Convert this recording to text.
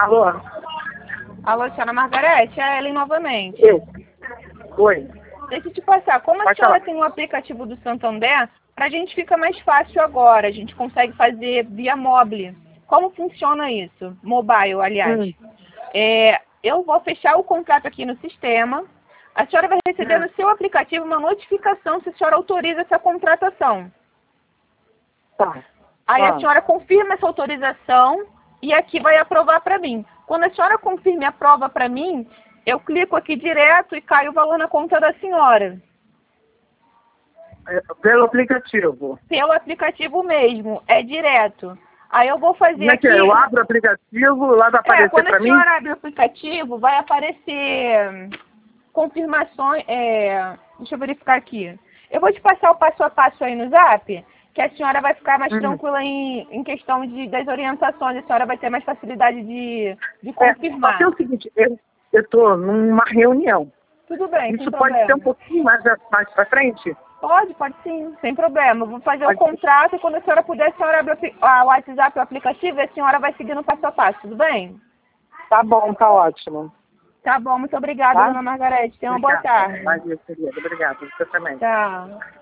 Alô? Alô, senhora Margarete, é a Ellen novamente. Eu. Oi. Deixa eu te passar, como a Pode senhora falar. tem um aplicativo do Santander, pra gente fica mais fácil agora, a gente consegue fazer via mobile. Como funciona isso? Mobile, aliás. Eu vou fechar o contrato aqui no sistema, a senhora vai receber no seu aplicativo uma notificação se a senhora autoriza essa contratação. Tá. Aí a senhora confirma essa autorização e aqui vai aprovar para mim. Quando a senhora confirma e aprova para mim, eu clico aqui direto e cai o valor na conta da senhora. Pelo aplicativo. Pelo aplicativo mesmo, é direto. Aí eu vou fazer Como é que aqui... é? Eu abro o aplicativo, lá vai aparecer quando pra a mim? senhora abre o aplicativo, vai aparecer confirmações... deixa eu verificar aqui. Eu vou te passar o passo a passo aí no Zap, que a senhora vai ficar mais tranquila em questão das orientações, a senhora vai ter mais facilidade de confirmar. Só que é o seguinte, eu tô numa reunião. Tudo bem, Isso sem pode problema. ser um pouquinho mais pra frente? Pode sim, sem problema. Eu vou fazer o contrato e quando a senhora puder, a senhora abre o WhatsApp, o aplicativo, e a senhora vai seguindo passo a passo, tudo bem? Tá bom, tá ótimo. Tá bom, muito obrigada, Tá? dona Margarete. Tenha uma boa tarde. Imagina, querida. Obrigada. Você também. Tchau.